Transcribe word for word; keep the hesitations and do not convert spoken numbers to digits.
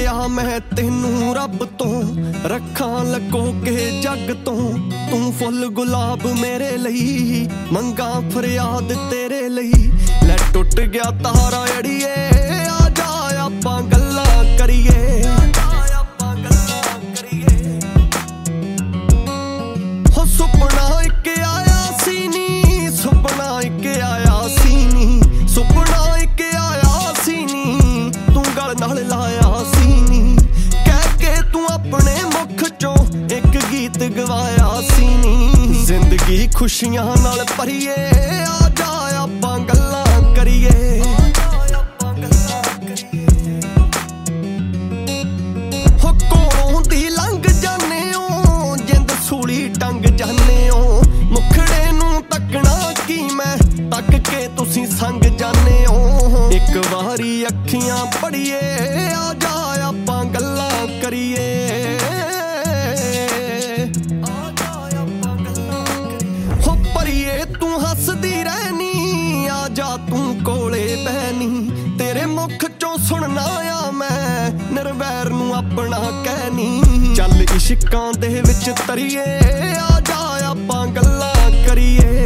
ਮੰਗਿਆ ਮੈਂ ਤੈਨੂੰ ਰੱਬ ਤੋਂ, ਰੱਖਾਂ ਲੱਗੋ ਕੇ ਜੱਗ ਤੋਂ। ਤੂੰ ਫੁੱਲ ਗੁਲਾਬ ਮੇਰੇ ਲਈ, ਮੰਗਾ ਫਰਿਆਦ ਤੇਰੇ ਲਈ। ਲੈ ਟੁੱਟ ਗਿਆ ਤਾਰਾ ਅੜੀਏ, ਆ ਜਾ ਆਪਾਂ ਗੱਲਾਂ ਕਰੀਏ। ਹੋ ਸੁਪਨਾ ਇੱਕ ਆਇਆ ਸੀ ਨੀ, ਸੁਪਨਾ ਇੱਕ ਆਇਆ ਸੀ ਨੀ, ਸੁਪਨਾ ਇੱਕ ਆਇਆ ਸੀ ਨੀ, ਤੂੰ ਗਲ ਨਾਲ ਲਾਇਆ ਸੀ ਨੀ। ਕਹਿ ਕੇ ਤੂੰ ਆਪਣੇ ਮੁਖ ਚੋਂ ਇੱਕ ਗੀਤ ਗਵਾਇਆ ਸੀ ਨੀ। ਜ਼ਿੰਦਗੀ ਖੁਸ਼ੀਆਂ ਨਾਲ ਭਰੀਏ, ਆ ਜਾ ਆਪਾਂ ਗੱਲਾਂ ਕਰੀਏ। ਹੋ ਕੋਲੋਂ ਦੀ ਲੰਘ ਜਾਨੇ ਓ, ਜਿੰਦ ਸੂਲੀ ਟੰਗ ਜਾਨੇ ਓ। ਮੁਖੜੇ ਨੂੰ ਤੱਕਣਾ ਕੀ ਮੈਂ, ਤੱਕ ਕੇ ਤੁਸੀਂ ਸੰਗ ਜਾਨੇ ਓ। ਇੱਕ ਵਾਰੀ ਅੱਖੀਆਂ ਪੜੀਏ, ਆ ਜਾ ਆਪਾਂ ਗੱਲਾਂ ਕਰੀਏ। ਹੋ ਪਰੀਏ ਤੂੰ ਹੱਸਦੀ ਰਹਿਨੀ, ਆ ਜਾ ਤੂੰ ਕੋਲੇ ਬਹਿਨੀ। ਤੇਰੇ ਮੁਖ ਚੋਂ ਸੁਣਨਾ ਆ ਮੈਂ, ਨਿਰਵੈਰ ਨੂੰ ਆਪਣਾ ਕਹਿਨੀ। ਚੱਲ ਇਸ਼ਕਾਂ ਦੇ ਵਿੱਚ ਤਰੀਏ, ਆ ਜਾ ਆਪਾਂ ਗੱਲਾਂ ਕਰੀਏ।